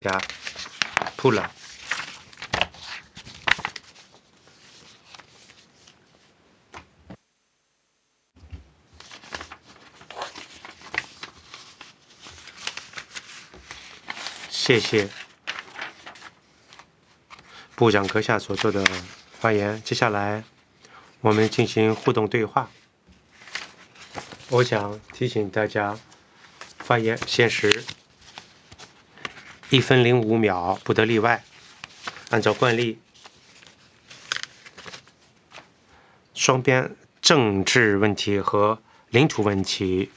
家吐了。谢谢部长阁下所做的发言。接下来我们进行互动对话。我想提醒大家，发言限时1分05秒，不得例外。按照惯例，双边政治问题和领土问题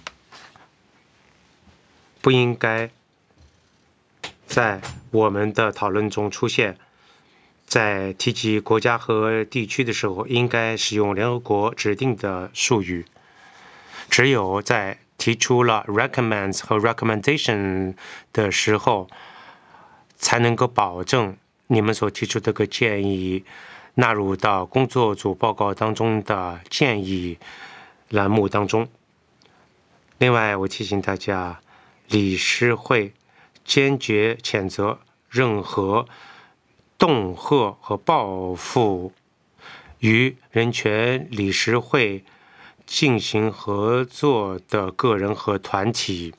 不应该在我们的讨论中出现。在提及国家和地区的时候，应该使用联合国指定的术语。只有在提出了 recommends 和 recommendation 的时候，才能够保证你们所提出这个建议纳入到工作组报告当中的建议栏目当中。另外，我提醒大家，理事会坚决谴责任何恫吓和报复与人权理事会进行合作的个人和团体。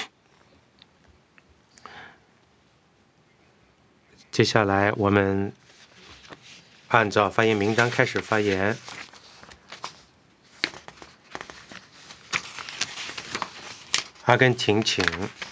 接下来我们按照发言名单开始发言。阿根廷，请。